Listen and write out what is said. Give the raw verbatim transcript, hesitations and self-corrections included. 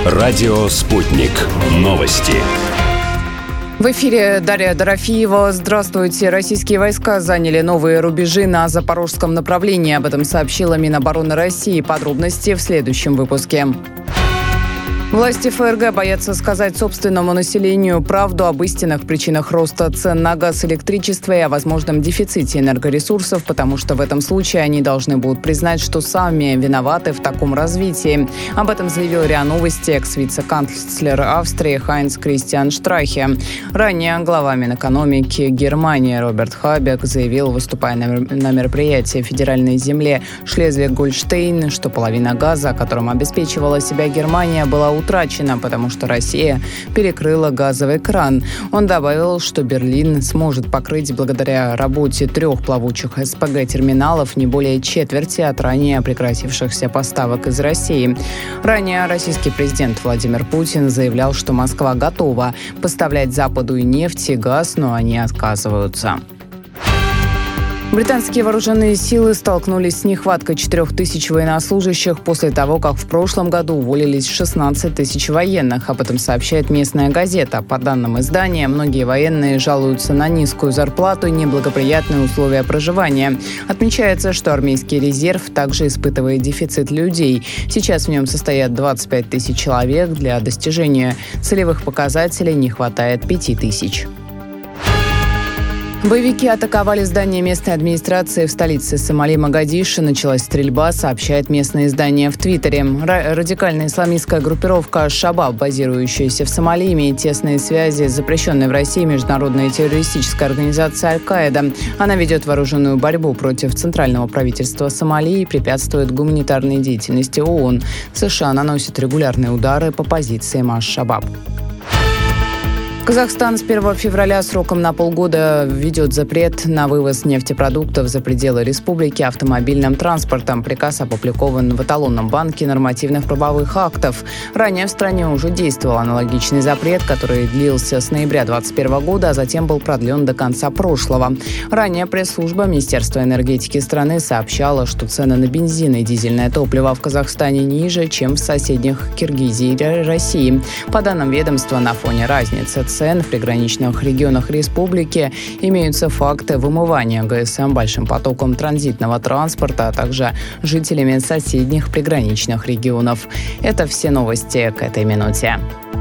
Радио «Спутник». Новости. В эфире Дарья Дорофеева. Здравствуйте. Российские войска заняли новые рубежи на запорожском направлении. Об этом сообщила Минобороны России. Подробности в следующем выпуске. Власти ФРГ боятся сказать собственному населению правду об истинных причинах роста цен на газ и электричество и о возможном дефиците энергоресурсов, потому что в этом случае они должны будут признать, что сами виноваты в таком развитии. Об этом заявил РИА Новости экс-вице-канцлер Австрии Хайнц Кристиан Штрахе. Ранее глава Минэкономики Германии Роберт Хабек заявил, выступая на мероприятии федеральной земле Шлезвиг-Гольштейн, что половина газа, которым обеспечивала себя Германия, была утрачена, потому что Россия перекрыла газовый кран. Он добавил, что Берлин сможет покрыть благодаря работе трех плавучих СПГ-терминалов не более четверти от ранее прекратившихся поставок из России. Ранее российский президент Владимир Путин заявлял, что Москва готова поставлять Западу и нефть, и газ, но они отказываются. Британские вооруженные силы столкнулись с нехваткой четырех тысяч военнослужащих после того, как в прошлом году уволились шестнадцать тысяч военных. Об этом сообщает местная газета. По данным издания, многие военные жалуются на низкую зарплату и неблагоприятные условия проживания. Отмечается, что армейский резерв также испытывает дефицит людей. Сейчас в нем состоят двадцать пять тысяч человек. Для достижения целевых показателей не хватает пяти тысяч. Боевики атаковали здание местной администрации в столице Сомали Могадишо. Началась стрельба, сообщает местное издание в Твиттере. Ра- радикальная исламистская группировка «Шабаб», базирующаяся в Сомали, имеет тесные связи с запрещенной в России международной террористической организацией «Аль-Каида». Она ведет вооруженную борьбу против центрального правительства Сомали и препятствует гуманитарной деятельности ООН. США наносят регулярные удары по позициям Аш-Шабаб. Казахстан с первого февраля сроком на полгода введет запрет на вывоз нефтепродуктов за пределы республики автомобильным транспортом. Приказ опубликован в эталонном банке нормативных правовых актов. Ранее в стране уже действовал аналогичный запрет, который длился с ноября две тысячи двадцать первого года, а затем был продлен до конца прошлого. Ранее пресс-служба Министерства энергетики страны сообщала, что цены на бензин и дизельное топливо в Казахстане ниже, чем в соседних Киргизии и России. По данным ведомства, на фоне разницы цен в приграничных регионах республики имеются факты вымывания ГСМ большим потоком транзитного транспорта, а также жителями соседних приграничных регионов. Это все новости к этой минуте.